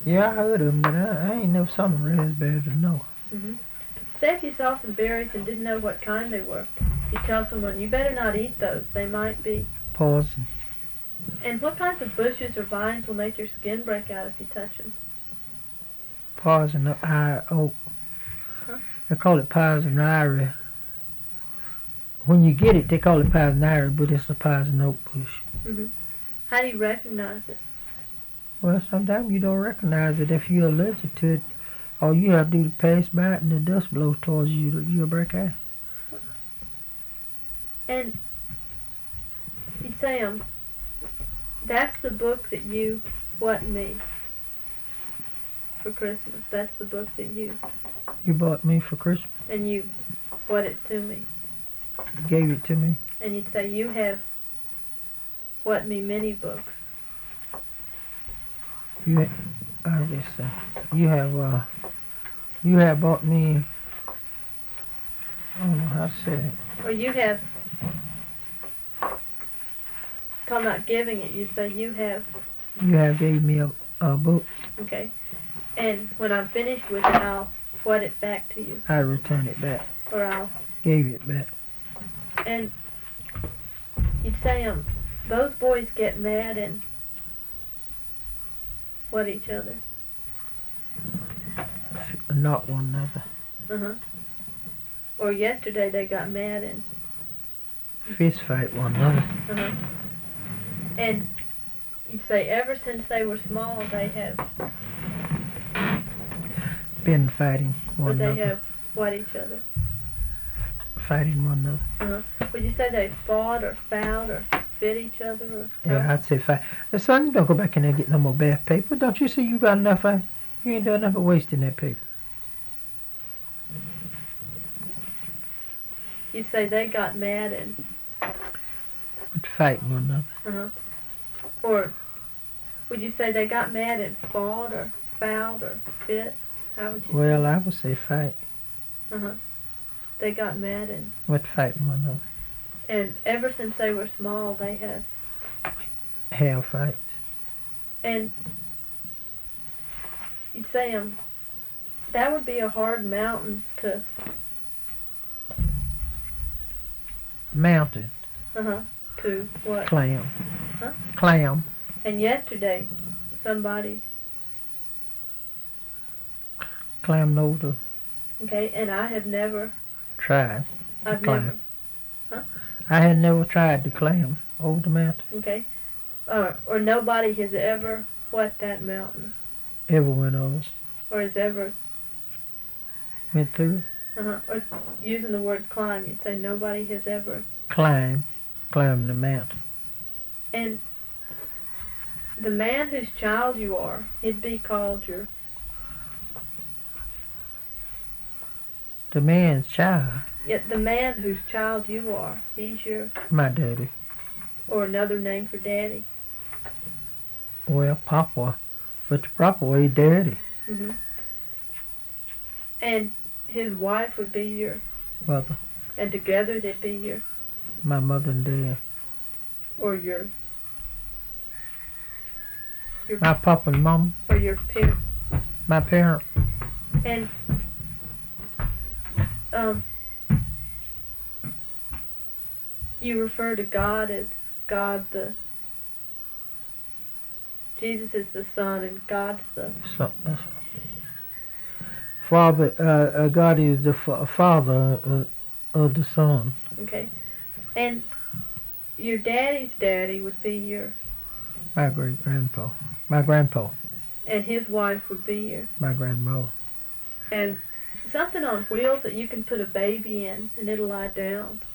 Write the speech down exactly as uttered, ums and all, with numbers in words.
Yeah, I heard of them, but I, I ain't never saw them raspberries or no. Mm-hmm. Say if you saw some berries and didn't know what kind they were, you tell someone, you better not eat those. They might be Poison. And what kinds of bushes or vines will make your skin break out if you touch them? Poison ivy oak. Huh? They call it poison ivy. When you get it, they call it poison ivy, but it's a poison oak bush. Mm-hmm. How do you recognize it? Well, sometimes you don't recognize it if you're allergic to it. All you have to do is pass by it and the dust blows towards you, you'll break out. And you'd say, um, that's the book that you what me for Christmas. That's the book that you You bought me for Christmas. and you what it to me. You gave it to me. And you'd say, you have what me many books. You, ha- I guess so. You have, uh, you have bought me. I don't know how to say it. Or you have, talking about giving it, you'd say, you have, You have gave me a, a book. okay. And when I'm finished with it, I'll what it back to you. I return it back. Or I'll, Gave it back. and you'd say, um, those boys get mad and what each other. Not one another. Uh-huh. Or yesterday they got mad and, Fist fight one another. uh-huh. And you'd say, ever since they were small, they have, Been fighting one but they another. have what each other. Fighting one another. Uh-huh. Would you say they fought or fouled or fit each other? Or Yeah, I'd say fight. Uh, Son, you don't go back in there and get no more bath paper. Don't you see you got enough of it? You ain't doing enough of wasting that paper. You'd say they got mad and, With fighting one another. uh-huh. Or would you say they got mad and fought or fouled or fit? How would you Well, say? I would say fight. Uh-huh. They got mad and, With fighting one another. and ever since they were small, they have, Hell fights. and you'd say, um, that would be a hard mountain to, Mountain. uh-huh, to what? Clam. Huh? Clam. And yesterday, somebody, Clam over okay, and I have never, tried. I've Clam. never, I had never tried to clam over the mountain. okay, or, or nobody has ever what that mountain, Ever went over. or has ever, Went through. uh-huh, or using the word climb, you'd say nobody has ever, Climb. Climb the mountain. and the man whose child you are, he'd be called your, The man's child. yet the man whose child you are, he's your, My daddy. or another name for daddy. Well, Papa. But the proper way, daddy. hmm And his wife would be your, Mother. and together they'd be your, My mother and dad. or your, your My papa and mama. or your peer. My parent. And um, you refer to God as God the, Jesus is the Son and God's the, So, uh, Father, uh, uh, God is the fa- father uh, of the son. okay. And your daddy's daddy would be your, My great grandpa. My grandpa. and his wife would be your, My grandma. and something on wheels that you can put a baby in and it'll lie down.